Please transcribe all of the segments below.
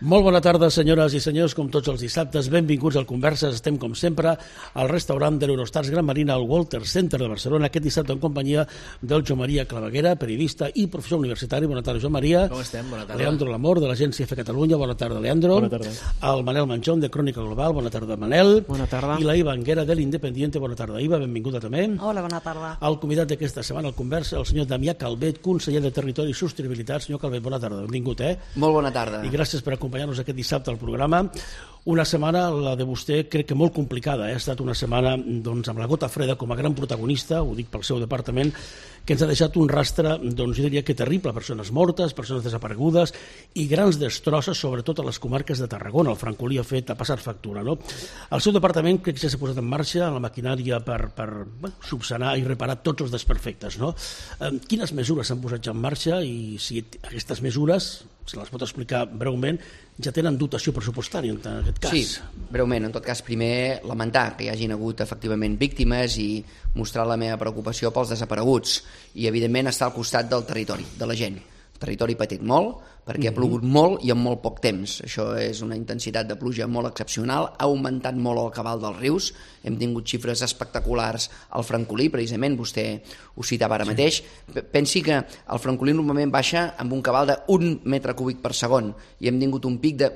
Molt bona tarda, senyores i senyors, com tots els dissabtes. Benvinguts al Converses. Estem, com sempre, al restaurant de l'Eurostars Gran Marina, al Walter Center de Barcelona, aquest dissabte en companyia del Joan Maria Claveguera, periodista i professor universitari. Bona tarda, Joan Maria. Com estem? Bona tarda. Leandro Lamor, de l'Agència F Catalunya. Bona tarda, Leandro. Bona tarda. El Manel Manchón, de Crònica Global. Bona tarda, Manel. Bona tarda. I la Iva Anguera, de l'Independiente. Bona tarda, Iva. Benvinguda també. Hola, bona tarda. El convidat d'aquesta setmana al Conversa, el senyor Damià Calvet, conseller de Territori i Sostenibilitat. Senyor Calvet, bona tarda. Benvingut, Molt bona tarda. I gràcies per acompanyar-nos aquest dissabte al programa. Una setmana, la de vostè, crec que molt complicada. Ha estat una setmana doncs, amb la gota freda com a gran protagonista, ho dic pel seu departament, que ens ha deixat un rastre, doncs, jo diria que terrible, persones mortes, persones desaparegudes i grans destrosses, sobretot a les comarques de Tarragona. El Francolí ha passat factura, no? El seu departament crec que s'ha posat en marxa la maquinària per subsanar i reparar tots els desperfectes, no? Quines mesures s'han posat ja en marxa i si aquestes mesures, si les pot explicar breument, ja tenen dotació pressupostària en aquest cas? Sí, breument. En tot cas, primer lamentar que hi hagin hagut efectivament víctimes i mostrar la meva preocupació pels desapareguts i, evidentment, estar al costat del territori, de la gent. El territori ha patit molt perquè ha plogut molt i en molt poc temps. Això és una intensitat de pluja molt excepcional, ha augmentat molt el cabal dels rius, hem tingut xifres espectaculars al Francolí, precisament, vostè ho citava ara mateix. Pensi que el Francolí normalment baixa amb un cabal de 1 metre cúbic per segon i hem tingut un pic de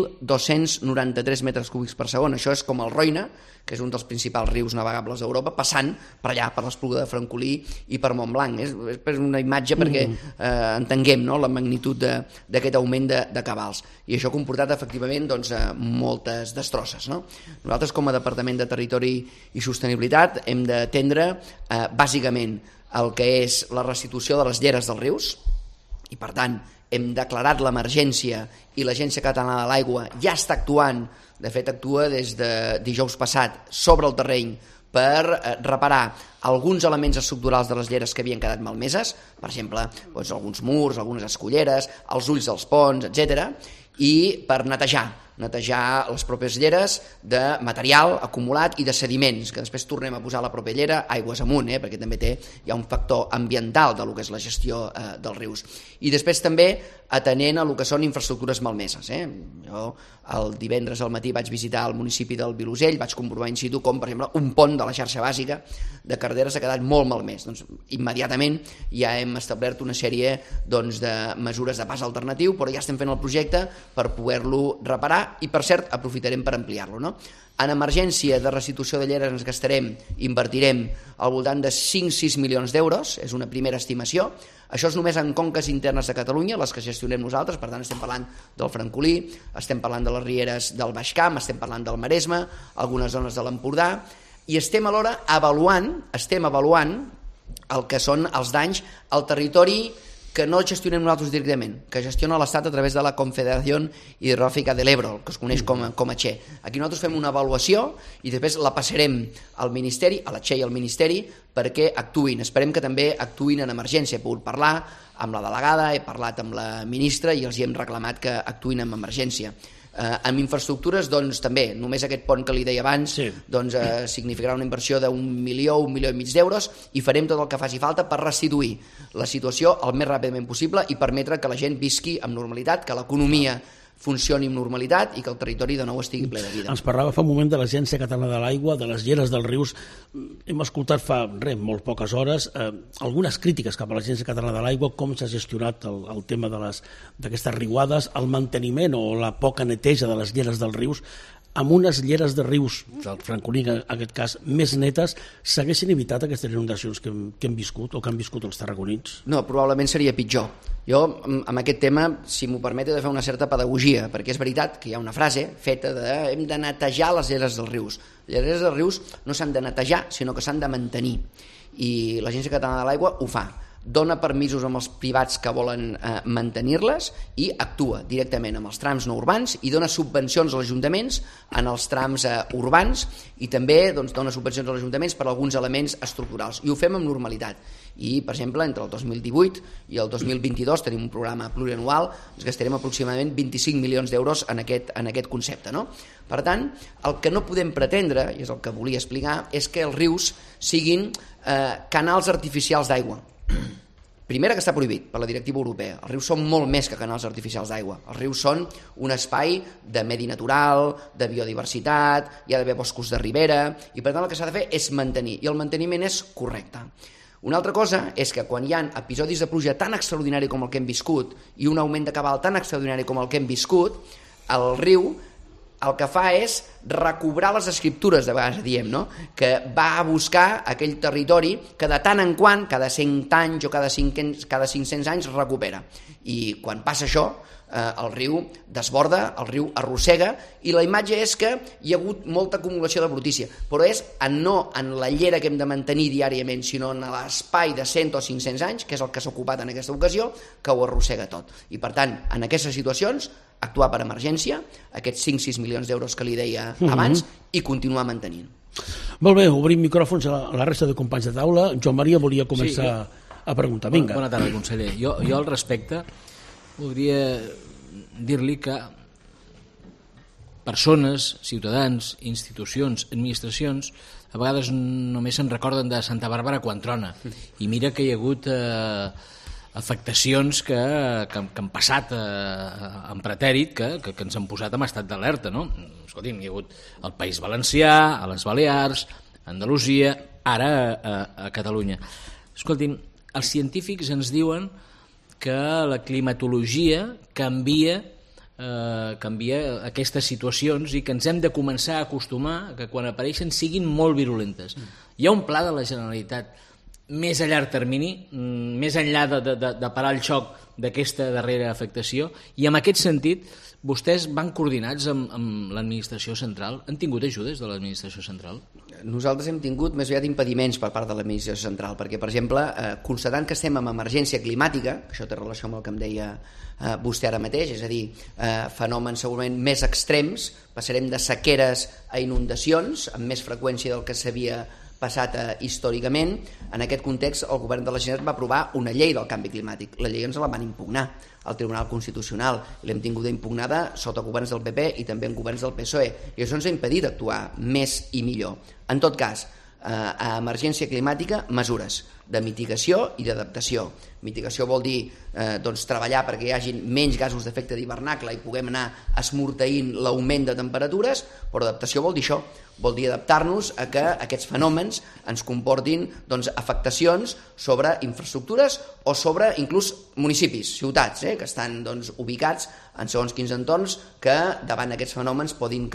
1.293 metres cúbics per segon. Això és com el Roine, que és un dels principals rius navegables d'Europa, passant per allà, per l'Espluga de Francolí i per Montblanc. És una imatge perquè entenguem, no?, la magnitud d'aquest augment de cabals. I això ha comportat, efectivament, doncs, moltes destrosses, no? Nosaltres, com a Departament de Territori i Sostenibilitat, hem d'atendre, bàsicament, el que és la restitució de les lleres dels rius, i, per tant, hem declarat l'emergència i l'Agència Catalana de l'Aigua ja està actuant. De fet, actua des de dijous passat sobre el terreny per reparar alguns elements estructurals de les lleres que havien quedat malmeses, per exemple, doncs, alguns murs, algunes esculleres, els ulls dels ponts, etc., i per netejar les pròpies lleres de material acumulat i de sediments, que després tornem a posar la pròpia llera aigües amunt, perquè també hi ha un factor ambiental del que és la gestió dels rius. I després també atenent a el que són infraestructures malmeses. Jo el divendres al matí vaig visitar el municipi del Vilosell, vaig comprovar in situ com, per exemple, un pont de la xarxa bàsica de carreteres ha quedat molt malmès. Doncs, immediatament ja hem establert una sèrie doncs, de mesures de pas alternatiu, però ja estem fent el projecte per poder-lo reparar i, per cert, aprofitarem per ampliar-lo, no? En emergència de restitució de lleres ens invertirem al voltant de 5-6 milions d'euros, és una primera estimació. Això és només en conques internes de Catalunya, les que gestionem nosaltres, per tant estem parlant del Francolí, estem parlant de les rieres del Baix Camp, estem parlant del Maresme, algunes zones de l'Empordà, i estem alhora avaluant el que són els danys al territori que no gestionem nosaltres directament, que gestiona l'Estat a través de la Confederació Hidrogràfica de l'Ebro, que es coneix com a Che. Aquí nosaltres fem una avaluació i després la passarem al Ministeri, a la Che i al Ministeri, perquè actuïn. Esperem que també actuïn en emergència. He pogut parlar amb la delegada, he parlat amb la ministra i els hi hem reclamat que actuïn en emergència. Amb infraestructures, doncs, també, només aquest pont que li deia abans, doncs, significarà una inversió d'1 milió, 1,5 milió d'euros, i farem tot el que faci falta per restituir la situació el més ràpidament possible i permetre que la gent visqui amb normalitat, que l'economia funcioni amb normalitat i que el territori de nou estigui ple de vida. Ens parlava fa un moment de l'Agència Catalana de l'Aigua, de les lleres dels rius. Hem escoltat fa molt poques hores algunes crítiques cap a l'Agència Catalana de l'Aigua, com s'ha gestionat el tema d'aquestes riuades, el manteniment o la poca neteja de les lleres dels rius. Amb unes lleres de rius, del Francolí en aquest cas, més netes, s'haguessin evitat aquestes inundacions que hem viscut o que han viscut els tarragonins? No, probablement seria pitjor. Jo, amb aquest tema, si m'ho permet, he de fer una certa pedagogia, perquè és veritat que hi ha una frase feta de hem de netejar les lleres dels rius. Les lleres dels rius no s'han de netejar, sinó que s'han de mantenir. I l'Agència Catalana de l'Aigua ho fa. Dona permisos amb els privats que volen mantenir-les i actua directament amb els trams no urbans i dona subvencions als ajuntaments en els trams urbans i també dona subvencions als ajuntaments per alguns elements estructurals. I ho fem amb normalitat. I, per exemple, entre el 2018 i el 2022 tenim un programa plurianual, ens gastarem aproximadament 25 milions d'euros en aquest concepte, no? Per tant, el que no podem pretendre, i és el que volia explicar, és que els rius siguin canals artificials d'aigua. Primera, que està prohibit per la directiva europea. Els rius són molt més que canals artificials d'aigua. Els rius són un espai de medi natural, de biodiversitat, hi ha d'haver boscos de ribera, i per tant el que s'ha de fer és mantenir, i el manteniment és correcte. Una altra cosa és que quan hi ha episodis de pluja tan extraordinari com el que hem viscut i un augment de cabal tan extraordinari com el que hem viscut, el riu el que fa és recobrar les escriptures, de vegades diem, no? Que va a buscar aquell territori que de tant en quant, cada 100 anys o cada 500 anys recupera. I quan passa això, el riu desborda, el riu arrossega, i la imatge és que hi ha hagut molta acumulació de brutícia, però és no en la llera que hem de mantenir diàriament, sinó en l'espai de 100 o 500 anys, que és el que s'ha ocupat en aquesta ocasió, que ho arrossega tot. I per tant, en aquestes situacions, actuar per emergència, aquests 5-6 milions d'euros que li deia abans, i continuar mantenint. Molt bé, obrim micròfons a la resta de companys de taula. Joan Maria volia començar a preguntar. Vinga. Bona tarda, conseller. Jo al respecte voldria dir-li que persones, ciutadans, institucions, administracions, a vegades només se'n recorden de Santa Bàrbara quan trona. I mira que hi ha hagut afectacions que han passat en pretèrit, que ens han posat en estat d'alerta, no? Escolti'm, hi ha hagut al País Valencià, a les Balears, a Andalusia, ara a Catalunya. Escolti'm, els científics ens diuen que la climatologia canvia aquestes situacions i que ens hem de començar a acostumar que quan apareixen siguin molt virulentes. Hi ha un pla de la Generalitat més a llarg termini, més enllà de parar el xoc d'aquesta darrera afectació, i en aquest sentit vostès van coordinats amb l'administració central? Han tingut ajudes de l'administració central? Nosaltres hem tingut més aviat impediments per part de l'administració central, perquè, per exemple, constatant que estem en emergència climàtica, això té relació amb el que em deia vostè ara mateix, és a dir, fenòmens segurament més extrems, passarem de sequeres a inundacions, amb més freqüència del que s'havia passat històricament. En aquest context, el govern de la Generalitat va aprovar una llei del canvi climàtic. La llei ens la van impugnar al Tribunal Constitucional i l'hem tinguda impugnada sota governs del PP i també en governs del PSOE, i això ens ha impedit actuar més i millor. En tot cas, a emergència climàtica, mesures de mitigació i d'adaptació. Mitigació vol dir treballar perquè hi hagi menys gasos d'efecte d'hivernacle i puguem anar esmorteint l'augment de temperatures, però adaptació vol dir això, vol dir adaptar-nos a que aquests fenòmens ens comportin afectacions sobre infraestructures o sobre inclús municipis, ciutats, que estan ubicats en segons quins entorns que davant aquests fenòmens puguin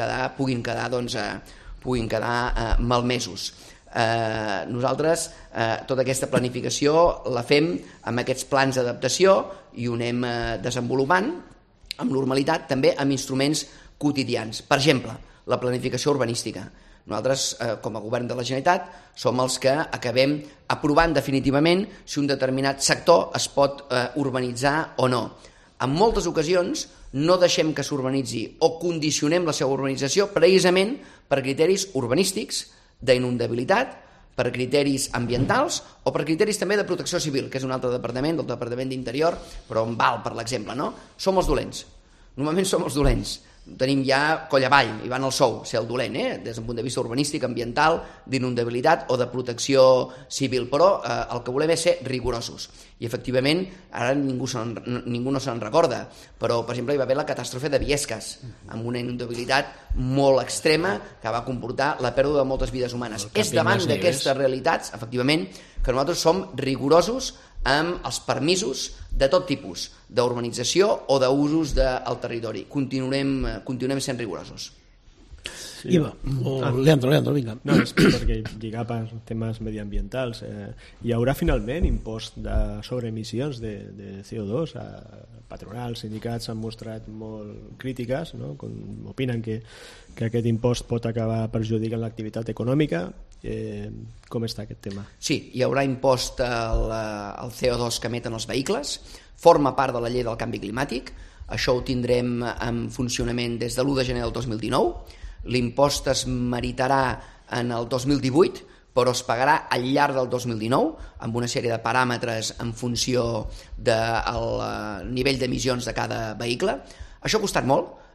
quedar malmesos. Nosaltres tota aquesta planificació la fem amb aquests plans d'adaptació i ho anem desenvolupant amb normalitat també amb instruments quotidians. Per exemple, la planificació urbanística. Nosaltres, com a govern de la Generalitat, som els que acabem aprovant definitivament si un determinat sector es pot urbanitzar o no. En moltes ocasions no deixem que s'urbanitzi o condicionem la seva urbanització precisament per criteris urbanístics, d'inundabilitat, per criteris ambientals o per criteris també de protecció civil, que és un altre departament, del Departament d'Interior, però on val, per l'exemple, no? Som els dolents. Normalment som els dolents. Tenim ja coll avall, i van al sou, ser el dolent, des d'un punt de vista urbanístic, ambiental, d'inundabilitat o de protecció civil, però el que volem és ser rigorosos. I efectivament, ara ningú no se'n recorda, però per exemple hi va haver la catàstrofe de Biescas, amb una inundabilitat molt extrema que va comportar la pèrdua de moltes vides humanes. És davant d'aquestes realitats, efectivament, que nosaltres som rigorosos amb els permisos de tot tipus, d'urbanització o d'usos del territori. Continuem sent rigorosos. Sí. Iva, Leandro, vinga. No, és perquè lligar per temes mediambientals. Hi haurà finalment impost sobre emissions de CO2. Patronals, sindicats s'han mostrat molt crítiques, no? Opinen que aquest impost pot acabar perjudicant l'activitat econòmica. Com està aquest tema? Sí, hi haurà impost al CO2 que emeten els vehicles, forma part de la llei del canvi climàtic, això ho tindrem en funcionament des de l'1 de gener del 2019, l'impost es meritarà en el 2018, però es pagarà al llarg del 2019 amb una sèrie de paràmetres en funció del nivell d'emissions de cada vehicle. Això ha costat molt,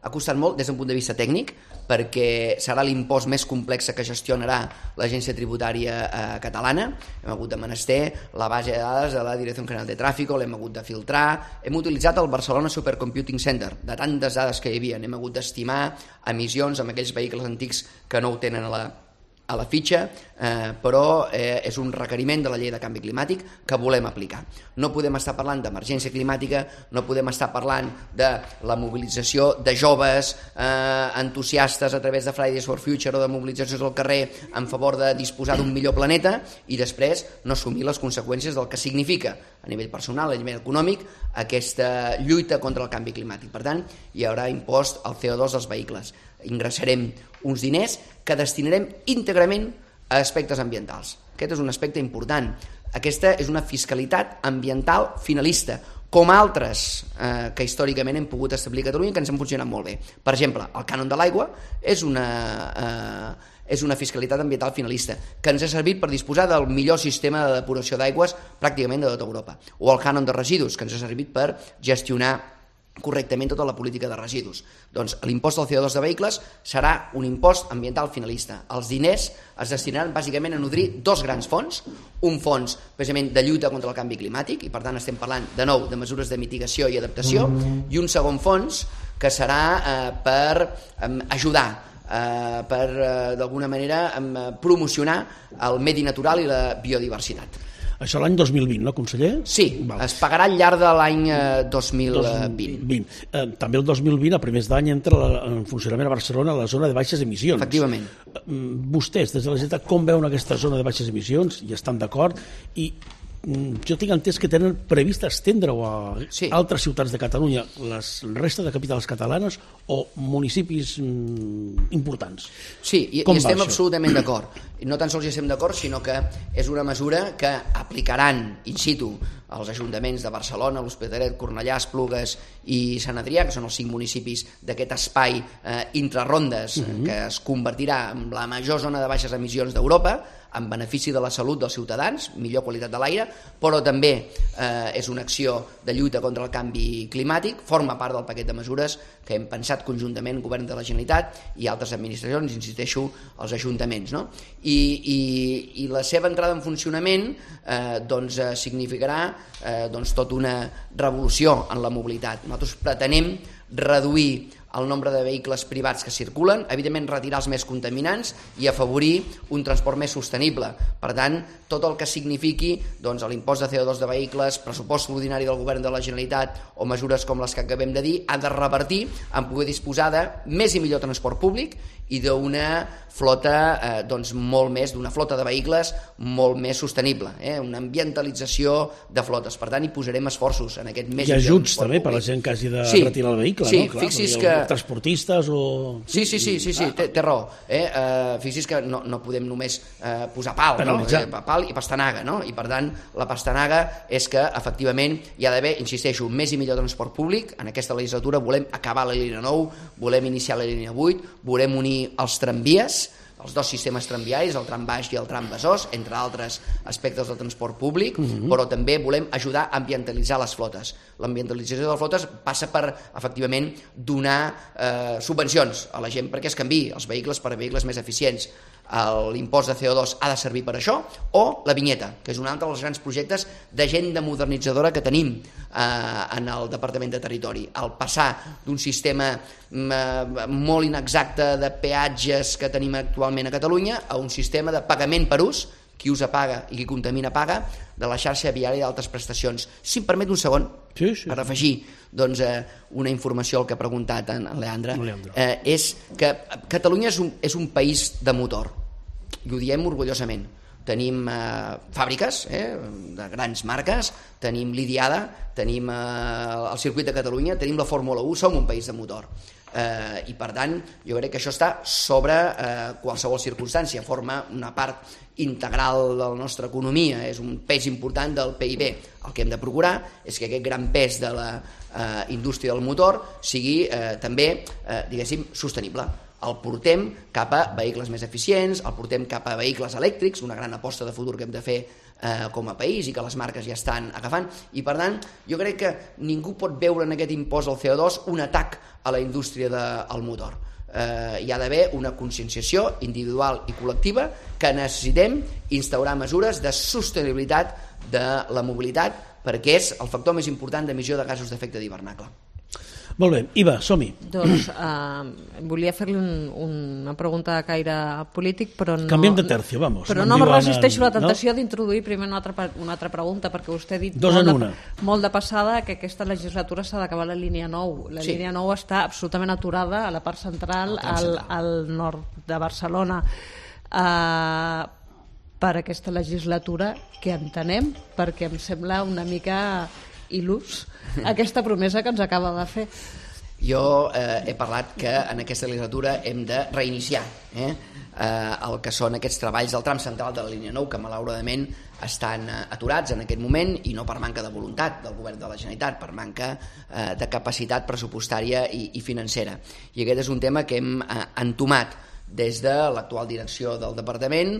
Ha costat molt des d'un punt de vista tècnic, perquè serà l'impost més complex que gestionarà l'Agència Tributària catalana. Hem hagut de menester la base de dades de la Direcció General de Tráfico, l'hem hagut de filtrar, hem utilitzat el Barcelona Supercomputing Center, de tantes dades que hi havia, hem hagut d'estimar emissions amb aquells vehicles antics que no ho tenen a la fitxa, però és un requeriment de la llei de canvi climàtic que volem aplicar. No podem estar parlant d'emergència climàtica, no podem estar parlant de la mobilització de joves entusiastes a través de Fridays for Future o de mobilitzacions al carrer en favor de disposar d'un millor planeta i després no assumir les conseqüències del que significa a nivell personal, a nivell econòmic, aquesta lluita contra el canvi climàtic. Per tant, hi haurà impost al CO2 dels vehicles. Ingressarem uns diners que destinarem íntegrament a aspectes ambientals. Aquest és un aspecte important. Aquesta és una fiscalitat ambiental finalista, com altres que històricament hem pogut establir a Catalunya que ens han funcionat molt bé. Per exemple, el cànon de l'aigua és una fiscalitat ambiental finalista que ens ha servit per disposar del millor sistema de depuració d'aigües pràcticament de tota Europa. O el cànon de residus, que ens ha servit per gestionar correctament tota la política de residus. Doncs l'impost del CO2 de vehicles serà un impost ambiental finalista. Els diners es destinaran bàsicament a nodrir dos grans fons, un fons precisament de lluita contra el canvi climàtic, i per tant estem parlant de nou de mesures de mitigació i adaptació, i un segon fons que serà per ajudar, per d'alguna manera promocionar el medi natural i la biodiversitat. Això l'any 2020, no, conseller? Sí, es pagarà al llarg de l'any 2020. També el 2020, a primers d'any, entra en funcionament a Barcelona la zona de baixes emissions. Efectivament. Vostès, des de la Generalitat, com veuen aquesta zona de baixes emissions? Hi estan d'acord? I jo tinc entès que tenen previst estendre-ho a altres ciutats de Catalunya, les restes de capitals catalanes o municipis importants. Sí, i estem absolutament d'acord. No tan sols hi estem d'acord, sinó que és una mesura que aplicaran in situ els ajuntaments de Barcelona, l'Hospitalet, Cornellà, Esplugues i Sant Adrià, que són els 5 municipis d'aquest espai intrarondes que es convertirà en la major zona de baixes emissions d'Europa, en benefici de la salut dels ciutadans, millor qualitat de l'aire, però també és una acció de lluita contra el canvi climàtic, forma part del paquet de mesures que hem pensat conjuntament el Govern de la Generalitat i altres administracions, insisteixo, els ajuntaments. No? I la seva entrada en funcionament significarà tota una revolució en la mobilitat. Nosaltres pretenem reduir el nombre de vehicles privats que circulen, evidentment retirar els més contaminants i afavorir un transport més sostenible. Per tant, tot el que signifiqui l'impost de CO2 de vehicles, pressupost extraordinari del Govern de la Generalitat o mesures com les que acabem de dir, ha de revertir en poder disposar de més i millor transport públic i d'una flota d'una flota de vehicles molt més sostenible, una ambientalització de flotes. Per tant, hi posarem esforços en aquest més. Hi ha ajuts també per a la gent que hagi de retirar el vehicle, sí, no? Clar, fixi's que transportistes o... Sí, té raó. Fixi's que no podem només posar pal, pal i pastanaga, no? I per tant, la pastanaga és que efectivament hi ha d'haver, insisteixo, més i millor transport públic. En aquesta legislatura volem acabar la línia 9, volem iniciar la línia 8, volem unir els tramvies, els dos sistemes tramviaris, el tram baix i el tram besòs, entre altres aspectes del transport públic, però també volem ajudar a ambientalitzar les flotes. L'ambientalització de les flotes passa per, efectivament, donar subvencions a la gent perquè es canviï els vehicles per vehicles més eficients. L'impost de CO2 ha de servir per això, o la vinyeta, que és un altre dels grans projectes d'agenda modernitzadora que tenim en el Departament de Territori. El passar d'un sistema molt inexacte de peatges que tenim actualment a Catalunya a un sistema de pagament per ús, qui usa paga i qui contamina paga, de la xarxa viària d'altres prestacions. Si em permet un segon, per afegir una informació al que ha preguntat en Leandre, és que Catalunya és un país de motor, i ho diem orgullosament. Tenim fàbriques de grans marques, tenim l'Idiada, tenim el circuit de Catalunya, tenim la Fórmula 1, som un país de motor. I per tant jo crec que això està sobre qualsevol circumstància, forma una part integral de la nostra economia, és un pes important del PIB. El que hem de procurar és que aquest gran pes de la indústria del motor sigui també, diguéssim, sostenible. El portem cap a vehicles més eficients, el portem cap a vehicles elèctrics, una gran aposta de futur que hem de fer com a país i que les marques ja estan agafant, i per tant jo crec que ningú pot veure en aquest impost al CO2 un atac a la indústria del motor. Hi ha d'haver una conscienciació individual i col·lectiva que necessitem instaurar mesures de sostenibilitat de la mobilitat perquè és el factor més important d'emissió de gasos d'efecte d'hivernacle. Molt bé, Iva, som-hi. Doncs volia fer-li una pregunta de caire polític, però no... Canviem de tercio, vamos. Però no me resisteixo a la tentació d'introduir primer una altra pregunta, perquè vostè ha dit molt de passada que aquesta legislatura s'ha d'acabar la línia 9. La línia 9 està absolutament aturada a la part central, al nord de Barcelona. Per aquesta legislatura, què entenem? Perquè em sembla una mica il·lús aquesta promesa que ens acaba de fer. Jo he parlat que en aquesta legislatura hem de reiniciar el que són aquests treballs del tram central de la línia 9, que malauradament estan aturats en aquest moment, i no per manca de voluntat del govern de la Generalitat, per manca de capacitat pressupostària i financera. I aquest és un tema que hem entomat des de l'actual direcció del departament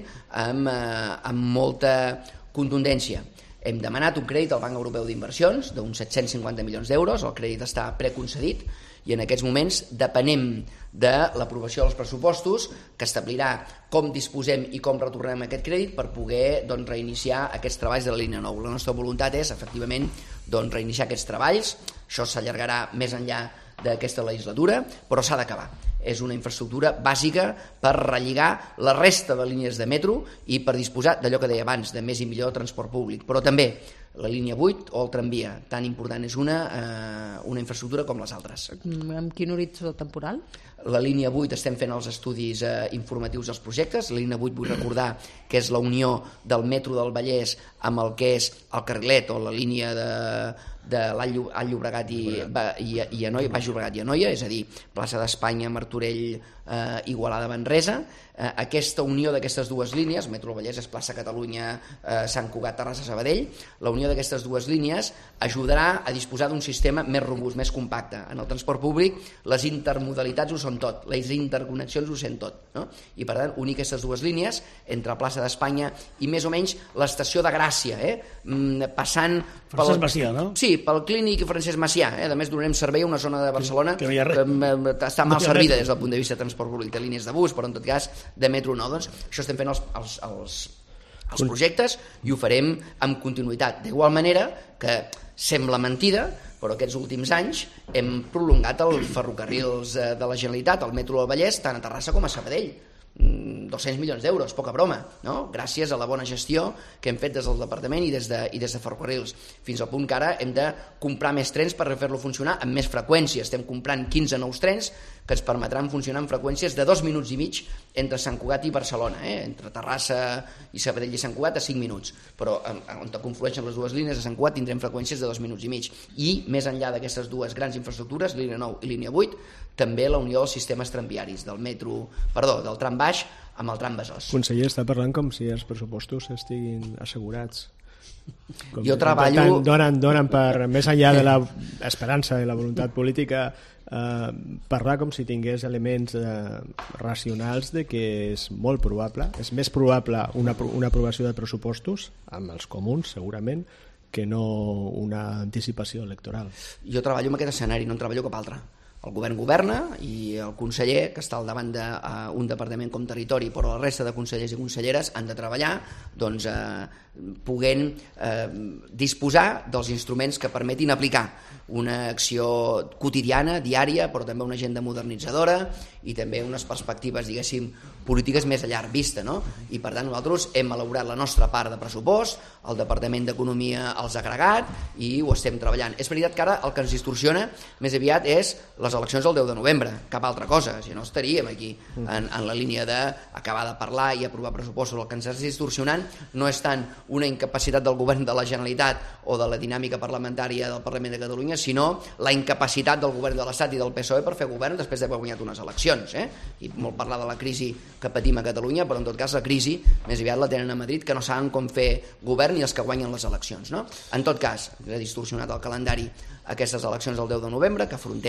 amb molta contundència. Hem demanat un crèdit al Banc Europeu d'Inversions d'uns 750 milions d'euros, el crèdit està preconcedit i en aquests moments depenem de l'aprovació dels pressupostos que establirà com disposem i com retornem aquest crèdit per poder reiniciar aquests treballs de la línia 9. La nostra voluntat és, efectivament, reiniciar aquests treballs. Això s'allargarà més enllà d'aquesta legislatura, però s'ha d'acabar. És una infraestructura bàsica per relligar la resta de línies de metro i per disposar d'allò que deia abans, de més i millor transport públic. Però també la línia 8 o el tramvia, tan important és una infraestructura com les altres. Amb quin horitzó temporal? La línia 8 estem fent els estudis informatius dels projectes. La línia 8 vull recordar que és la unió del metro del Vallès amb el que és el Carrilet o la línia de l'Alt Llobregat i Anoia, Baix Llobregat i Anoia, és a dir, plaça d'Espanya, Martorell, Igualada, Manresa. Aquesta unió d'aquestes dues línies, Metro del Vallès és plaça Catalunya, Sant Cugat, Terrassa, Sabadell, la unió d'aquestes dues línies ajudarà a disposar d'un sistema més robust, més compacte. En el transport públic les intermodalitats ho són tot, les interconnexions ho són tot, no? I per tant unir aquestes dues línies entre plaça d'Espanya i més o menys l'estació de Gràcia, passant Francesc Macià, no? Sí, pel Clínic Francesc Macià. A més donarem servei a una zona de Barcelona que està mal servida des del punt de vista de transport públic, de línies de bus, però en tot cas de metro no. Doncs això estem fent els projectes i ho farem amb continuïtat. D'igual manera que sembla mentida, però aquests últims anys hem prolongat els ferrocarrils de la Generalitat, el metro del Vallès, tant a Terrassa com a Sabadell. 200 milions d'euros, poca broma, no? Gràcies a la bona gestió que hem fet des del departament i des de Ferrocarrils, fins al punt que ara hem de comprar més trens per fer-lo funcionar amb més freqüència. Estem comprant 15 nous trens que ens permetran funcionar amb freqüències de 2 minuts i mig entre Sant Cugat i Barcelona, entre Terrassa i Sabadell i Sant Cugat a 5 minuts, però on conflueixen les dues línies a Sant Cugat tindrem freqüències de 2 minuts i mig. I més enllà d'aquestes dues grans infraestructures, línia 9 i línia 8, també la unió dels sistemes tramviaris, del tram baix amb el tram Besòs. Conseller, està parlant com si els pressupostos estiguin assegurats. Jo treballo... Donen per, més enllà de l'esperança i la voluntat política, parlar com si tingués elements racionals de que és molt probable, és més probable una aprovació de pressupostos amb els comuns, segurament, que no una anticipació electoral. Jo treballo en aquest escenari, no en treballo cap altre. El govern governa i el conseller, que està al davant d'un departament com Territori, però la resta de consellers i conselleres han de treballar poguent disposar dels instruments que permetin aplicar una acció quotidiana, diària, però també una agenda modernitzadora i també unes perspectives, diguéssim, polítiques més a llarg vista, no? I per tant nosaltres hem elaborat la nostra part de pressupost, el Departament d'Economia els ha agregat i ho estem treballant. És veritat que ara el que ens distorsiona més aviat és les eleccions del 10 de novembre, cap altra cosa, si no estaríem aquí en la línia d'acabar de parlar i aprovar pressupostos. El que ens està distorsionant no és tant una incapacitat del govern de la Generalitat o de la dinàmica parlamentària del Parlament de Catalunya, sinó la incapacitat del govern de l'Estat i del PSOE per fer govern després d'haver guanyat unes eleccions. I molt parlar de la crisi que patim a Catalunya, però en tot cas la crisi més aviat la tenen a Madrid, que no saben com fer govern i els que guanyen les eleccions, no? En tot cas, ha distorsionat el calendari aquestes eleccions del 10 de novembre, que afrontem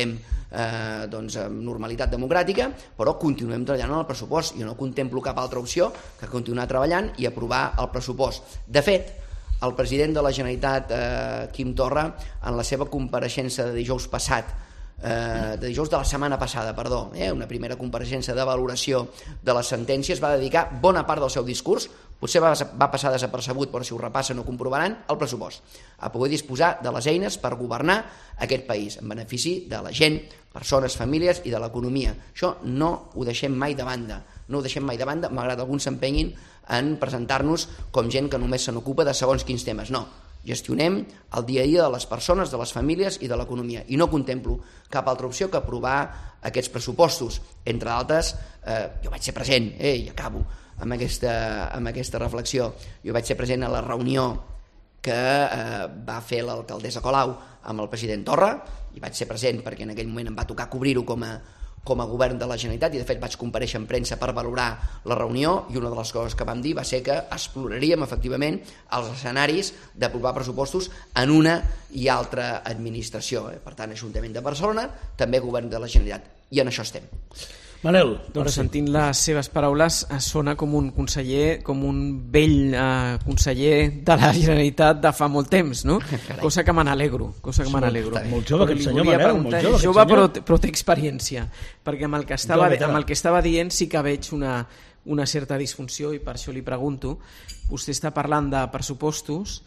amb normalitat democràtica, però continuem treballant en el pressupost. Jo no contemplo cap altra opció que continuar treballant i aprovar el pressupost. De fet, el president de la Generalitat, Quim Torra, en la seva compareixença de dijous de la setmana passada, una primera compareixença de valoració de les sentències, va dedicar bona part del seu discurs, potser va passar desapercebut, però si ho repassen ho comprovaran, al pressupost, a poder disposar de les eines per governar aquest país en benefici de la gent, persones, famílies i de l'economia. Això no ho deixem mai de banda, malgrat alguns s'empenyin en presentar-nos com gent que només se n'ocupa de segons quins temes. No, gestionem el dia a dia de les persones, de les famílies i de l'economia, i no contemplo cap altra opció que aprovar aquests pressupostos. Entre d'altres, jo vaig ser present, i acabo amb aquesta reflexió, jo vaig ser present a la reunió que va fer l'alcaldessa Colau amb el president Torra, i vaig ser present perquè en aquell moment em va tocar cobrir-ho com a govern de la Generalitat, i de fet vaig comparèixer en premsa per valorar la reunió, i una de les coses que vam dir va ser que exploraríem efectivament els escenaris d'aprovar pressupostos en una i altra administració. Per tant, Ajuntament de Barcelona, també Govern de la Generalitat, i en això estem. Manel, doncs sentint les seves paraules sona com un conseller, com un vell conseller de la Generalitat de fa molt temps, no? Cosa que me n'alegro. Molt jove aquest senyor, Manel, molt jove. Jove, però té experiència, perquè amb el que estava dient sí que veig una certa disfunció, i per això li pregunto. Vostè està parlant de pressupostos,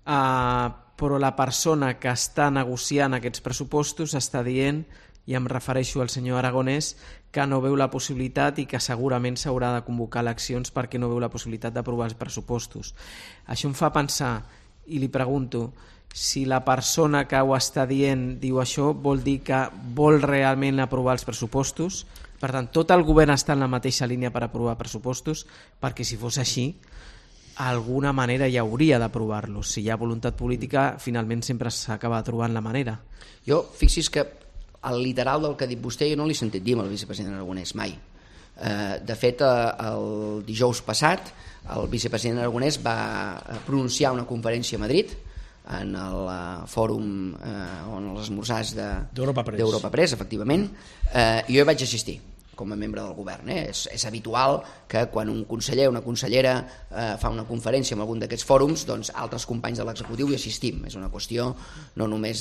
però la persona que està negociant aquests pressupostos està dient, i em refereixo al senyor Aragonès, que no veu la possibilitat i que segurament s'haurà de convocar eleccions perquè no veu la possibilitat d'aprovar els pressupostos. Això em fa pensar, i li pregunto, si la persona que ho està dient diu això, vol dir que vol realment aprovar els pressupostos? Per tant, tot el govern està en la mateixa línia per aprovar pressupostos, perquè si fos així, alguna manera hi hauria d'aprovar-los. Si hi ha voluntat política, finalment sempre s'acaba trobant la manera. Jo, fixi's que el literal del que ha dit vostè jo no l'he sentit dir amb el vicepresident Aragonès mai. De fet, el dijous passat el vicepresident Aragonès va pronunciar una conferència a Madrid en el fòrum on els esmorzars d'Europa Press, efectivament, i jo hi vaig assistir com a membre del govern. És habitual que quan un conseller o una consellera fa una conferència en algun d'aquests fòrums, doncs altres companys de l'executiu hi assistim. És una qüestió no només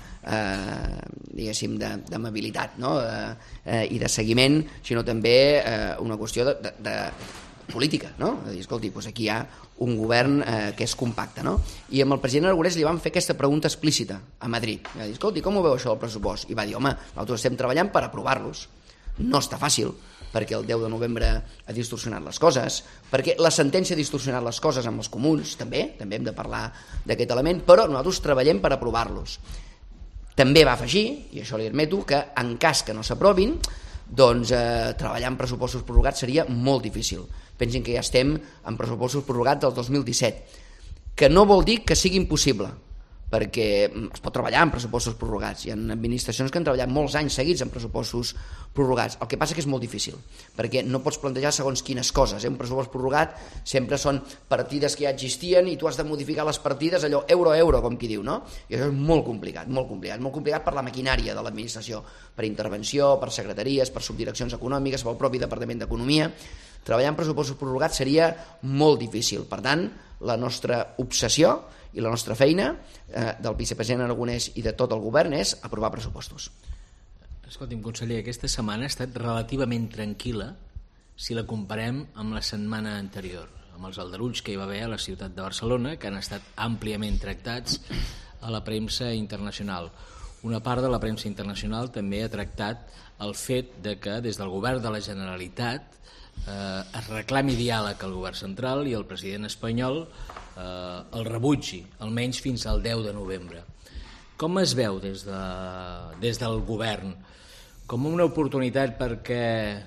d'amabilitat i de seguiment, sinó també una qüestió de política, no? De dir, escolti, doncs aquí hi ha un govern que és compacte, no? I amb el president Aragonès li van fer aquesta pregunta explícita a Madrid. Va dir, escolti, com ho veu això del pressupost? I va dir, home, nosaltres estem treballant per aprovar-los. No està fàcil, perquè el 10 de novembre ha distorsionat les coses, perquè la sentència ha distorsionat les coses amb els comuns, també hem de parlar d'aquest element, però nosaltres treballem per aprovar-los. També va afegir, i això li admeto, que en cas que no s'aprovin, doncs treballar en pressupostos prorrogats seria molt difícil. Pensin que ja estem en pressupostos prorrogats del 2017, que no vol dir que sigui impossible, perquè es pot treballar en pressupostos prorrogats. Hi ha administracions que han treballat molts anys seguits en pressupostos prorrogats. El que passa que és molt difícil, perquè no pots plantejar segons quines coses. Un pressupost prorrogat sempre són partides que ja existien i tu has de modificar les partides allò euro a euro, com qui diu, no? I això és molt complicat, molt complicat per la maquinària de l'administració, per intervenció, per secretaries, per subdireccions econòmiques, pel propi Departament d'Economia. Treballar en pressupostos prorrogats seria molt difícil. Per tant, la nostra obsessió i la nostra feina del vicepresident Aragonès i de tot el govern és aprovar pressupostos. Escolti'm, conseller, aquesta setmana ha estat relativament tranquil·la si la comparem amb la setmana anterior, amb els aldarulls que hi va haver a la ciutat de Barcelona, que han estat àmpliament tractats a la premsa internacional. Una part de la premsa internacional també ha tractat el fet de que des del govern de la Generalitat es reclami diàleg al govern central i el president espanyol el rebutgi, almenys fins al 10 de novembre. Com es veu des del govern? Com una oportunitat perquè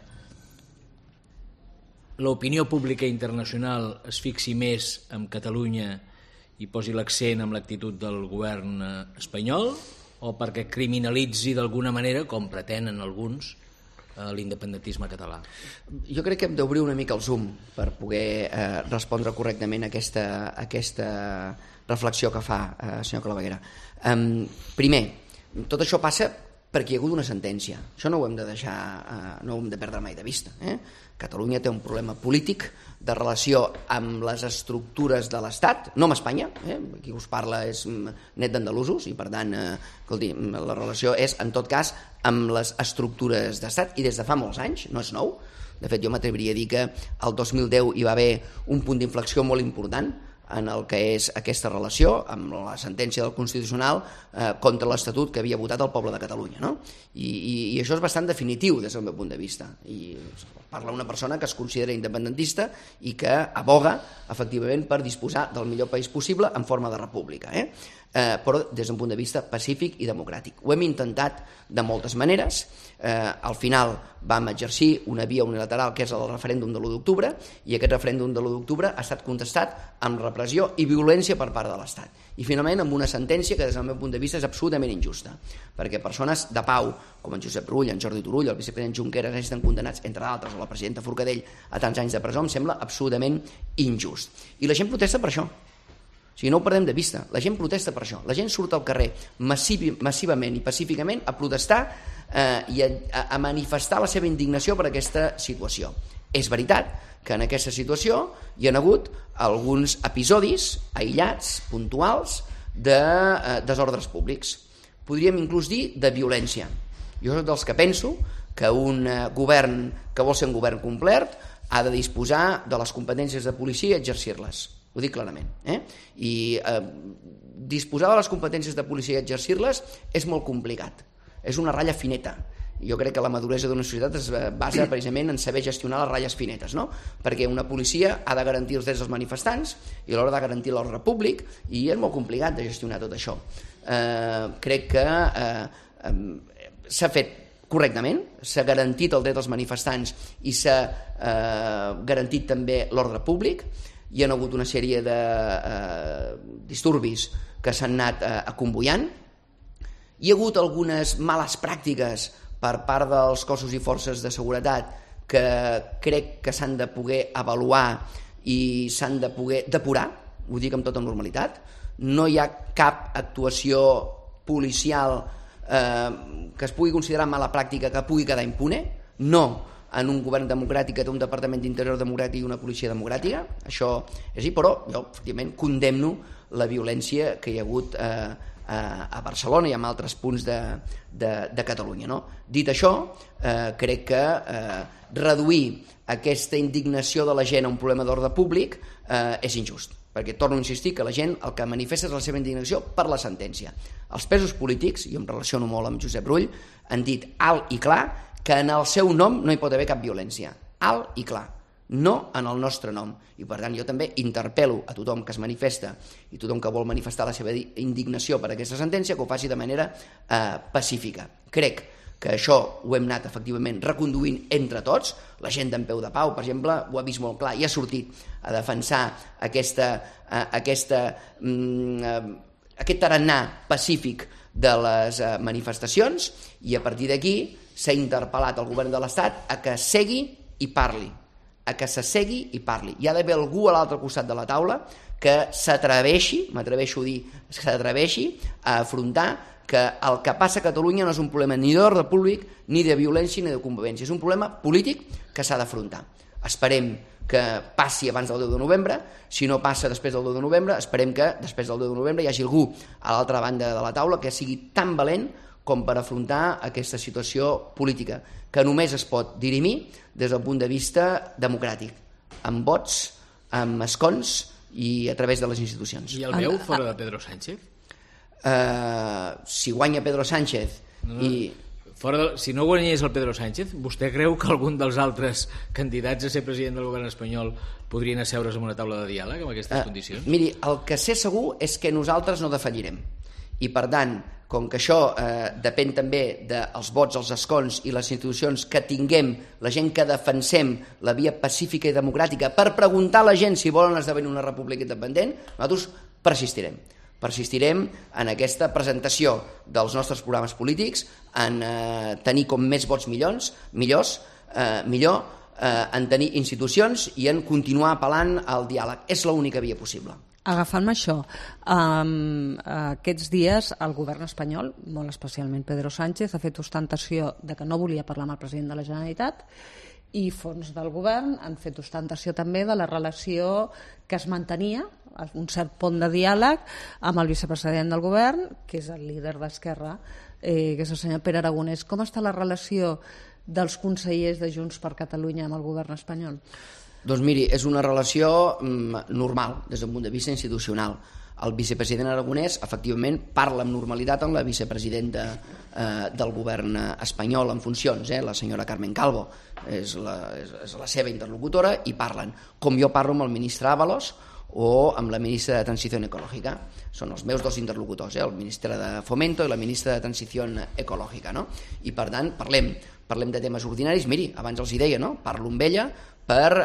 l'opinió pública internacional es fixi més en Catalunya i posi l'accent en l'actitud del govern espanyol, o perquè criminalitzi d'alguna manera, com pretenen alguns, l'independentisme català? Jo crec que hem d'obrir una mica el zoom per poder respondre correctament a aquesta reflexió que fa senyor Claveguera. Primer, tot això passa perquè hi ha hagut una sentència. Això no ho hem de deixar, no ho hem de perdre mai de vista. Catalunya té un problema polític de relació amb les estructures de l'Estat, no amb Espanya, qui us parla és net d'andalusos i per tant la relació és en tot cas amb les estructures d'Estat i des de fa molts anys, no és nou. De fet, jo m'atreviria a dir que el 2010 hi va haver un punt d'inflexió molt important en el que és aquesta relació amb la sentència del Constitucional contra l'Estatut que havia votat el poble de Catalunya, no? I això és bastant definitiu des del meu punt de vista. I parla una persona que es considera independentista i que aboga efectivament per disposar del millor país possible en forma de república, però des d'un punt de vista pacífic i democràtic. Ho hem intentat de moltes maneres. Al final vam exercir una via unilateral que és el referèndum de l'1 d'octubre i aquest referèndum de l'1 d'octubre ha estat contestat amb repressió i violència per part de l'Estat i finalment amb una sentència que des del meu punt de vista és absolutament injusta, perquè persones de pau com en Josep Rull, en Jordi Turull, el vicepresident Junqueras estan condenats, entre d'altres, o la presidenta Forcadell a tants anys de presó, em sembla absolutament injust. I la gent protesta per això. O sigui, no ho perdem de vista. La gent protesta per això. La gent surt al carrer massivament i pacíficament a protestar i a manifestar la seva indignació per aquesta situació. És veritat que en aquesta situació hi ha hagut alguns episodis aïllats, puntuals, de desordres públics. Podríem inclús dir de violència. Jo soc dels que penso que un govern que vol ser un govern complet ha de disposar de les competències de policia i exercir-les. Ho dic clarament. I disposar de les competències de policia i exercir-les és molt complicat. És una ratlla fineta. Jo crec que la maduresa d'una societat es basa precisament en saber gestionar les ratlles finetes, no? Perquè una policia ha de garantir els drets dels manifestants i alhora ha de garantir l'ordre públic i és molt complicat de gestionar tot això. Crec que s'ha fet correctament, s'ha garantit el dret dels manifestants i s'ha garantit també l'ordre públic. Hi ha hagut una sèrie de disturbis que s'han anat acomboiant. Hi ha hagut algunes males pràctiques per part dels cossos i forces de seguretat que crec que s'han de poder avaluar i s'han de poder depurar, ho dic amb tota normalitat. No hi ha cap actuació policial que es pugui considerar mala pràctica que pugui quedar impune, no en un govern democràtic que té un departament d'interior democràtic i una policia democràtica, això és així, però jo efectivament condemno la violència que hi ha hagut a Barcelona i en altres punts de Catalunya, no? Dit això, crec que reduir aquesta indignació de la gent a un problema d'ordre públic és injust, perquè torno a insistir que la gent el que manifesta és la seva indignació per la sentència. Els presos polítics, i em relaciono molt amb Josep Rull, han dit alt i clar que en el seu nom no hi pot haver cap violència. Alt i clar. No en el nostre nom. I per tant jo també interpel·lo a tothom que es manifesta i tothom que vol manifestar la seva indignació per aquesta sentència que ho faci de manera pacífica. Crec que això ho hem anat efectivament reconduint entre tots. La gent d'en Peu de Pau, per exemple, ho ha vist molt clar i ha sortit a defensar aquest tarannà pacífic de les manifestacions i a partir d'aquí s'ha interpel·lat el govern de l'Estat a que segui i parli, a que s'assegui i parli. Hi ha d'haver algú a l'altre costat de la taula que s'atreveixi, m'atreveixo a dir, s'atreveixi a afrontar que el que passa a Catalunya no és un problema ni d'ordre públic, ni de violència, ni de convivència. És un problema polític que s'ha d'afrontar. Esperem que passi abans del 10 de novembre, si no passa després del 10 de novembre, esperem que després del 10 de novembre hi hagi algú a l'altra banda de la taula que sigui tan valent com per afrontar aquesta situació política, que només es pot dirimir des del punt de vista democràtic, amb vots, amb escons i a través de les institucions. I el veu fora de Pedro Sánchez? Si guanya Pedro Sánchez si no guanyés el Pedro Sánchez, vostè creu que algun dels altres candidats a ser president del govern espanyol podrien asseure's en una taula de diàleg amb aquestes condicions? Miri, el que sé segur és que nosaltres no defallirem. I per tant, com que això depèn també dels vots, els escons i les institucions que tinguem, la gent que defensem la via pacífica i democràtica per preguntar a la gent si volen esdevenir una república independent, nosaltres persistirem. Persistirem en aquesta presentació dels nostres programes polítics, en tenir com més vots millor, en tenir institucions i en continuar apel·lant al diàleg. És l'única via possible. Agafant-me això, aquests dies el govern espanyol, molt especialment Pedro Sánchez, ha fet ostentació de que no volia parlar amb el president de la Generalitat, i fons del govern han fet ostentació també de la relació que es mantenia, un cert pont de diàleg amb el vicepresident del govern, que és el líder d'Esquerra, que és el senyor Pere Aragonès. Com està la relació dels consellers de Junts per Catalunya amb el govern espanyol? Doncs miri, és una relació normal des d'un punt de vista institucional. El vicepresident Aragonès efectivament parla amb normalitat amb la vicepresidenta del govern espanyol en funcions, la senyora Carmen Calvo, és la seva interlocutora, i parlen, com jo parlo amb el ministre Ábalos o amb la ministra de Transició Ecològica. Són els meus dos interlocutors, el ministre de Fomento i la ministra de Transició Ecològica, no? I per tant parlem de temes ordinaris. Miri, abans els hi deia, no? Parlo amb ella per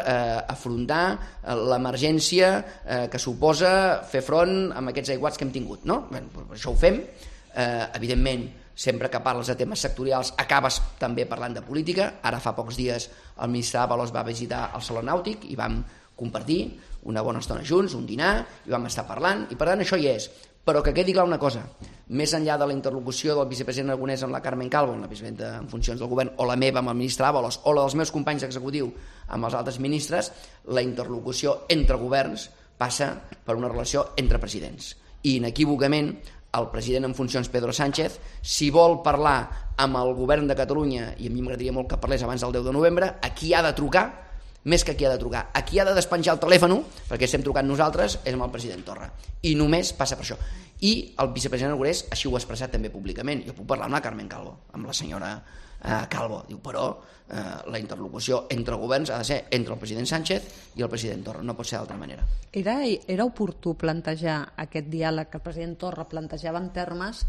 afrontar l'emergència que suposa fer front amb aquests aiguats que hem tingut, no? Bé, això ho fem. Evidentment, sempre que parles de temes sectorials acabes també parlant de política. Ara fa pocs dies el ministre Ábalos va visitar el Saló Nàutic i vam compartir una bona estona junts, un dinar, i vam estar parlant, i per tant això hi és. Però que quedi clar una cosa, més enllà de la interlocució del vicepresident Aragonès amb la Carmen Calvo, amb la vicepresidenta en funcions del govern, o la meva amb el ministre Ábalos, o la dels meus companys d'executiu amb els altres ministres, la interlocució entre governs passa per una relació entre presidents. I inequívocament el president en funcions Pedro Sánchez, si vol parlar amb el govern de Catalunya, i a mi m'agradaria molt que parlés abans del 10 de novembre, a qui ha de trucar, més que qui ha de trucar, a qui ha de despenjar el telèfon, perquè estem trucant nosaltres, és amb el president Torra, i només passa per això. I el vicepresident Aragonès així ho ha expressat també públicament. Jo puc parlar amb la Carmen Calvo, amb la senyora Calvo, diu, però la interlocució entre governs ha de ser entre el president Sánchez i el president Torra, no pot ser d'altra manera. Era oportú plantejar aquest diàleg que el president Torra plantejava en termes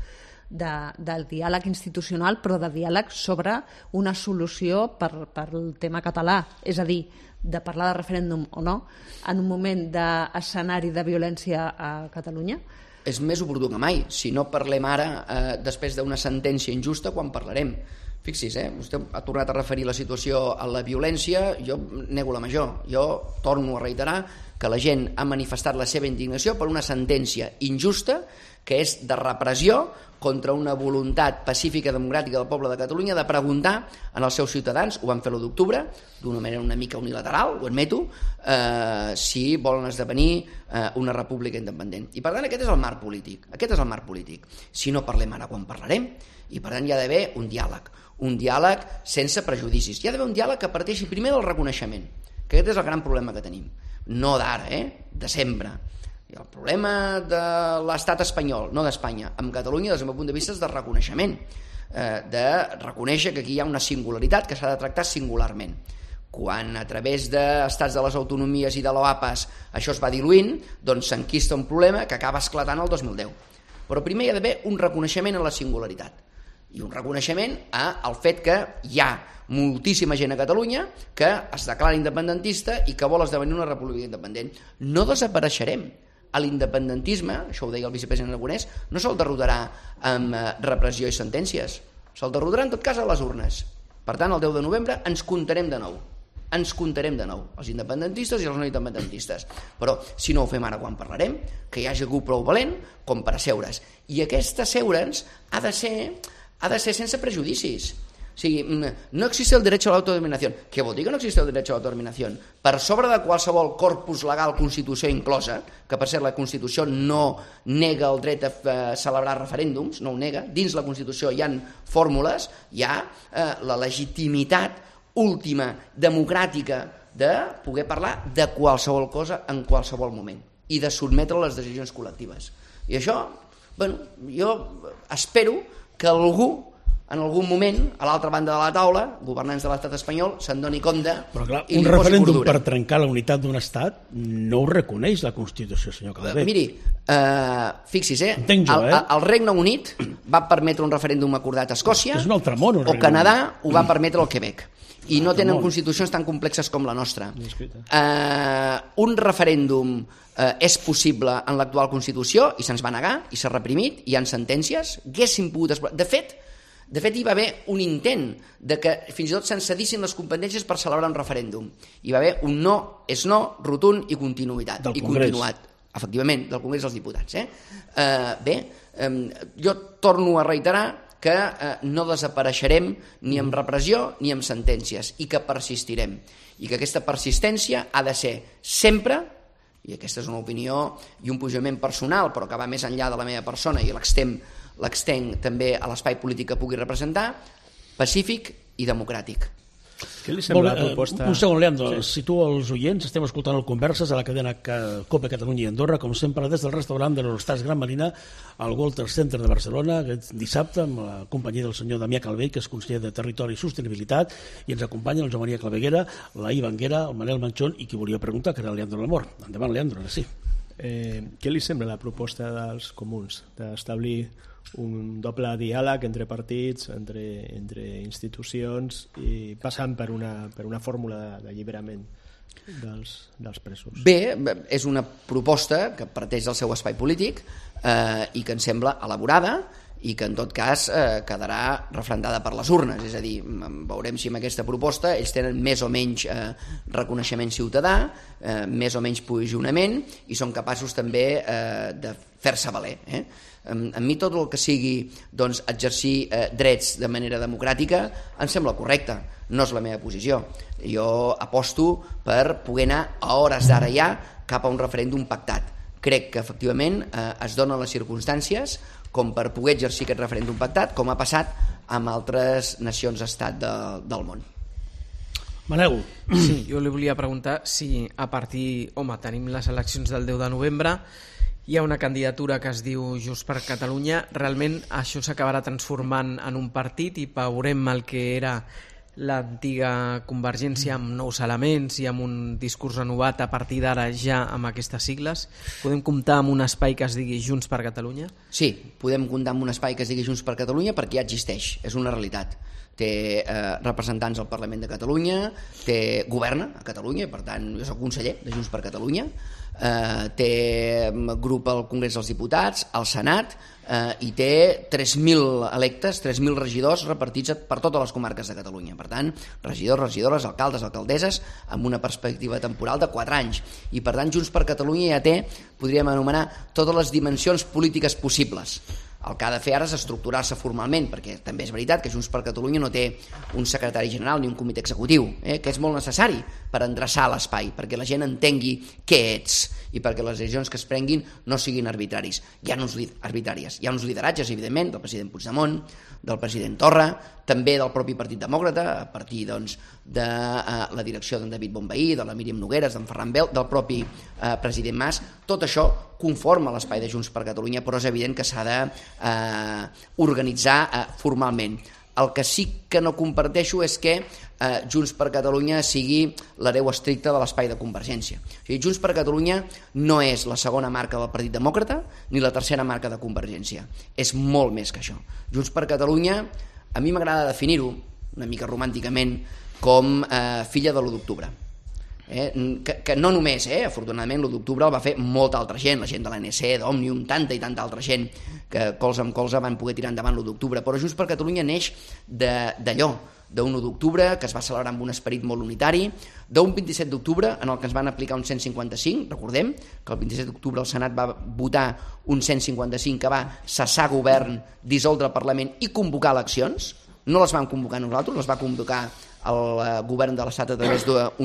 del diàleg institucional, però de diàleg sobre una solució per el tema català, és a dir, de parlar de referèndum o no, en un moment d'escenari de violència a Catalunya? És més oportú que mai. Si no parlem ara, després d'una sentència injusta, quan parlarem? Fixi's, vostè ha tornat a referir la situació a la violència, jo nego la major. Jo torno a reiterar que la gent ha manifestat la seva indignació per una sentència injusta que és de repressió contra una voluntat pacífica i democràtica del poble de Catalunya de preguntar als seus ciutadans, ho van fer l'1 d'octubre, d'una manera una mica unilateral, ho admeto, si volen esdevenir una república independent. I per tant aquest és el marc polític. Aquest és el marc polític. Si no parlem ara, quan parlarem? I per tant hi ha d'haver un diàleg sense prejudicis. Hi ha d'haver un diàleg que parteixi primer del reconeixement, que aquest és el gran problema que tenim. No d'ara, de sempre. I el problema de l'estat espanyol, no d'Espanya, amb Catalunya, des del meu punt de vista, és de reconeixement, de reconèixer que aquí hi ha una singularitat que s'ha de tractar singularment. Quan a través d'estats de les autonomies i de l'OAPAS això es va diluint, doncs s'enquista un problema que acaba esclatant el 2010. Però primer hi ha d'haver un reconeixement a la singularitat i un reconeixement al fet que hi ha moltíssima gent a Catalunya que es declara independentista i que vol esdevenir una república independent. No desapareixerem. A l'independentisme, això ho deia el vicepresident Aragonès, no se'l derrotarà amb repressió i sentències, se'l derrotarà en tot cas a les urnes. Per tant, el 10 de novembre ens comptarem de nou, els independentistes i els no independentistes. Però si no ho fem ara, quan parlarem, que hi hagi algú prou valent com per asseure's. I aquest asseure'ns ha de ser sense prejudicis. O sigui, no existe el derecho a la autodeterminación. Què vol dir que no existe el derecho a la autodeterminación? Per sobre de qualsevol corpus legal, Constitució inclosa, que per cert la Constitució no nega el dret a celebrar referèndums, no ho nega, dins la Constitució hi ha fórmules, hi ha la legitimitat última, democràtica, de poder parlar de qualsevol cosa en qualsevol moment i de sotmetre les decisions col·lectives. I això, jo espero que algú en algun moment, a l'altra banda de la taula, governants de l'estat espanyol, se'n doni compte. Però clar, un referèndum per trencar la unitat d'un estat no ho reconeix la Constitució, senyor Calvet. Miri, fixis, el Regne Unit va permetre un referèndum acordat a Escòcia, és un altre món, o Canadà ho va permetre al Quebec. I no tenen constitucions tan complexes com la nostra. Un referèndum és possible en l'actual Constitució i se'ns va negar i s'ha reprimit, hi ha sentències, haguéssim pogut... De fet, hi va haver un intent de que fins i tot se'n cedissin les competències per celebrar un referèndum. Hi va haver un no és no, rotund i continuat. efectivament, del Congrés dels Diputats. Bé, jo torno a reiterar que no desapareixerem ni amb repressió ni amb sentències i que persistirem. I que aquesta persistència ha de ser sempre, i aquesta és una opinió i un posicionament personal, però que va més enllà de la meva persona i l'extenc també a l'espai polític que pugui representar, pacífic i democràtic. Què li sembla la proposta? Un segon, Leandro, situa els oients, estem escoltant el Converses a la cadena COPE Catalunya i Andorra, com sempre des del restaurant de l'Hortals Gran Marina al Walter Center de Barcelona, aquest dissabte amb la companyia del senyor Damià Calvell, que és conseller de Territori i Sostenibilitat, i ens acompanyen el Joan Maria Claveguera, la Iva Anguera, el Manel Manchón i qui volia preguntar, que era el Leandro Lamor. Endavant, Leandro, ara sí. Què li sembla la proposta dels comuns d'establir un doble diàleg entre partits, entre institucions i passant per una fórmula d'alliberament dels presos? Bé, és una proposta que parteix del seu espai polític i que ens sembla elaborada i que en tot cas quedarà referendada per les urnes, és a dir, veurem si amb aquesta proposta ells tenen més o menys reconeixement ciutadà, més o menys posicionament i són capaços també de fer-se valer. A mi tot el que sigui exercir drets de manera democràtica em sembla correcte, no és la meva posició. Jo aposto per poder anar a hores d'ara ja cap a un referèndum pactat. Crec que efectivament es donen les circumstàncies com per poder exercir aquest referèndum pactat, com ha passat amb altres nacions-estat del món. Manel. Sí, jo li volia preguntar si a partir... tenim les eleccions del 10 de novembre, hi ha una candidatura que es diu Junts per Catalunya, realment això s'acabarà transformant en un partit i veurem el que era l'antiga Convergència amb nous elements i amb un discurs renovat a partir d'ara ja amb aquestes sigles. Podem comptar amb un espai que es digui Junts per Catalunya? Sí, podem comptar amb un espai que es digui Junts per Catalunya perquè ja existeix, és una realitat. Té representants al Parlament de Catalunya, governa a Catalunya, per tant jo soc conseller de Junts per Catalunya, té grup al Congrés dels Diputats, al Senat, i té 3.000 electes, 3.000 regidors repartits per totes les comarques de Catalunya. Per tant, regidors, regidores, alcaldes, alcaldesses, amb una perspectiva temporal de 4 anys. I per tant, Junts per Catalunya ja té, podríem anomenar, totes les dimensions polítiques possibles. El que ha de fer ara és estructurar-se formalment, perquè també és veritat que Junts per Catalunya no té un secretari general ni un comitè executiu, que és molt necessari per endreçar l'espai, perquè la gent entengui què ets i perquè les decisions que es prenguin no siguin arbitràries. Hi ha uns lideratges, evidentment, del president Puigdemont, del president Torra, també del propi Partit Demòcrata, a partir de la direcció d'en David Bonvehí, de la Míriam Nogueras, d'en Ferran Bel, del propi president Mas. Tot això conforma l'espai de Junts per Catalunya, però és evident que s'ha d'organitzar formalment. El que sí que no comparteixo és que Junts per Catalunya sigui l'hereu estricte de l'espai de Convergència. O sigui, Junts per Catalunya no és la segona marca del Partit Demòcrata ni la tercera marca de Convergència. És molt més que això. Junts per Catalunya, a mi m'agrada definir-ho, una mica romànticament, com filla de l'1 d'octubre. Que no només, afortunadament l'1 d'octubre el va fer molta altra gent, la gent de l'ANC, d'Òmnium, tanta i tanta altra gent que colze amb colze van poder tirar endavant l'1 d'octubre, però Junts per Catalunya neix d'allò, d'un 1 d'octubre que es va celebrar amb un esperit molt unitari, d'un 27 d'octubre en el que ens van aplicar un 155, recordem que el 27 d'octubre el Senat va votar un 155 que va cessar govern, dissoldre el Parlament i convocar eleccions. No les vam convocar nosaltres, les va convocar el govern de l'Estat a través d'un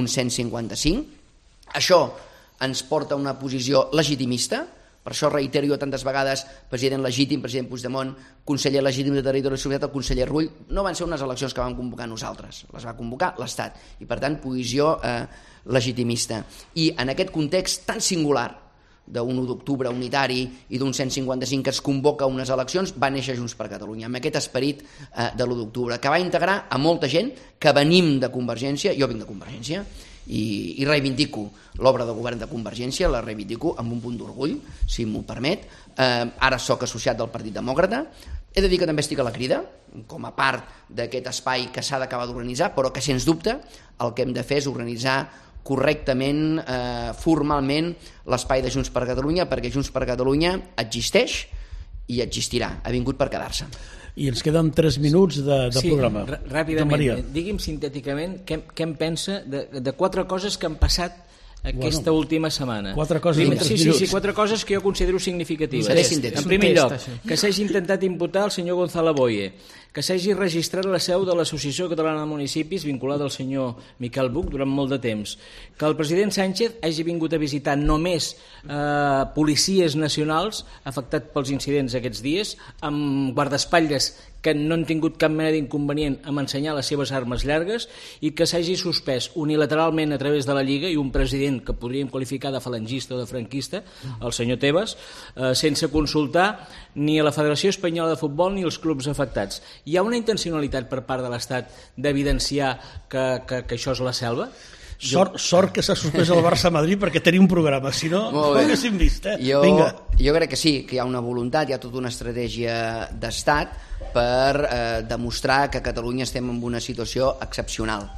155. Això ens porta a una posició legitimista, per això reitero jo tantes vegades president legítim, president Puigdemont, conseller legítim de Territori i Sostenibilitat, el conseller Rull. No van ser unes eleccions que vam convocar nosaltres, les va convocar l'Estat, i per tant posició legitimista. I en aquest context tan singular d'un 1 d'octubre unitari i d'un 155 que es convoca a unes eleccions, va néixer Junts per Catalunya, amb aquest esperit de l'1 d'octubre, que va integrar a molta gent que venim de Convergència, jo vinc de Convergència, i reivindico l'obra de govern de Convergència, la reivindico amb un punt d'orgull, si m'ho permet. Ara sóc associat del Partit Demòcrata, he de dir que també estic a la crida, com a part d'aquest espai que s'ha d'acabar d'organitzar, però que sens dubte el que hem de fer és organitzar correctament, formalment, l'espai de Junts per Catalunya, perquè Junts per Catalunya existeix i existirà, ha vingut per quedar-se. I ens queden 3 minuts de programa. Ràpidament, digui'm sintèticament què em pensa de 4 coses que han passat aquesta última setmana. 4 coses en 3 minuts. Sí, 4 coses que jo considero significatives. En primer lloc, que s'hagi intentat imputar el senyor Gonzalo Boye, que s'hagi registrat la seu de l'Associació Catalana de Municipis vinculada al senyor Miquel Buch durant molt de temps, que el president Sánchez hagi vingut a visitar només policies nacionals afectats pels incidents aquests dies, amb guardaespatlles que no han tingut cap mena d'inconvenient amb ensenyar les seves armes llargues, i que s'hagi suspès unilateralment a través de la Lliga i un president que podríem qualificar de falangista o de franquista, el senyor Tebas, sense consultar ni a la Federació Espanyola de Futbol ni als clubs afectats. Hi ha una intencionalitat per part de l'Estat d'evidenciar que això és la selva? Sort que s'ha suspès el Barça-Madrid perquè tenia un programa, si no, ho haguéssim vist. Jo crec que sí, que hi ha una voluntat, hi ha tota una estratègia d'estat per demostrar que a Catalunya estem en una situació excepcional.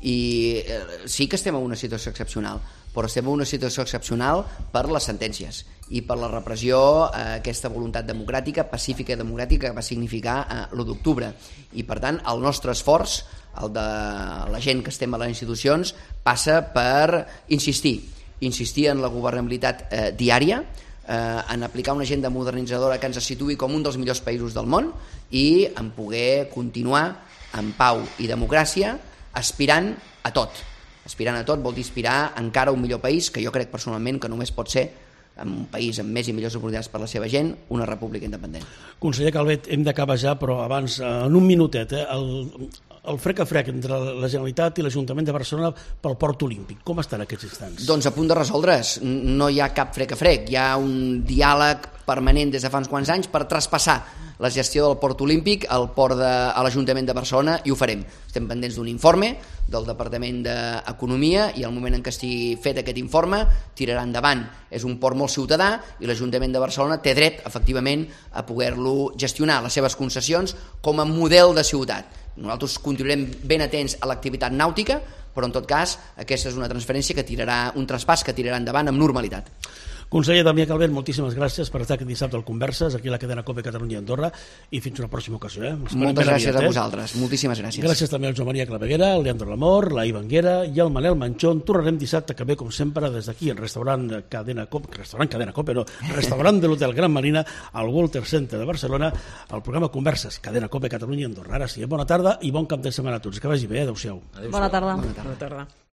I sí que estem en una situació excepcional, però estem en una situació excepcional per les sentències i per la repressió, aquesta voluntat democràtica, pacífica i democràtica que va significar l'1 d'octubre. I per tant, el nostre esforç, el de la gent que estem a les institucions, passa per insistir en la governabilitat diària, en aplicar una agenda modernitzadora que ens situï com un dels millors països del món i en poder continuar en pau i democràcia aspirant a tot. Aspirant a tot vol dir aspirar encara a un millor país, que jo crec personalment que només pot ser un país amb més i millors oportunitats per la seva gent, una república independent. Conseller Calvet, hem d'acabar ja, però abans, en un minutet, el frec a frec entre la Generalitat i l'Ajuntament de Barcelona pel Port Olímpic. Com estan aquests instants? Doncs a punt de resoldre's. No hi ha cap frec a frec. Hi ha un diàleg permanent des de fa uns quants anys per traspassar la gestió del Port Olímpic a l'Ajuntament de Barcelona, i ho farem. Estem pendents d'un informe del Departament d'Economia i al moment en què estigui fet aquest informe tirarà endavant. És un port molt ciutadà i l'Ajuntament de Barcelona té dret, efectivament, a poder-lo gestionar, les seves concessions, com a model de ciutat. Nosaltres continuarem ben atents a l'activitat nàutica, però en tot cas aquesta és una transferència que tirarà, un traspàs que tirarà endavant amb normalitat. Conseller Damià Calvet, moltíssimes gràcies per estar aquest dissabte al Converses, aquí a la cadena COPE Catalunya i Andorra, i fins una pròxima ocasió. Moltes gràcies a vosaltres, moltíssimes gràcies. Gràcies també al Joan Maria Claveguera, al Leandro Lamor, la Ivanguera i al Manel Manchón. Tornarem dissabte que ve, com sempre, des d'aquí, al restaurant Cadena COPE, restaurant de l'Hotel Gran Marina, al Walter Center de Barcelona, al programa Converses, cadena COPE Catalunya i Andorra. Ara sí, bona tarda i bon cap de setmana a tots. Que vagi bé, adéu-siau. Bona tarda. Bona tarda.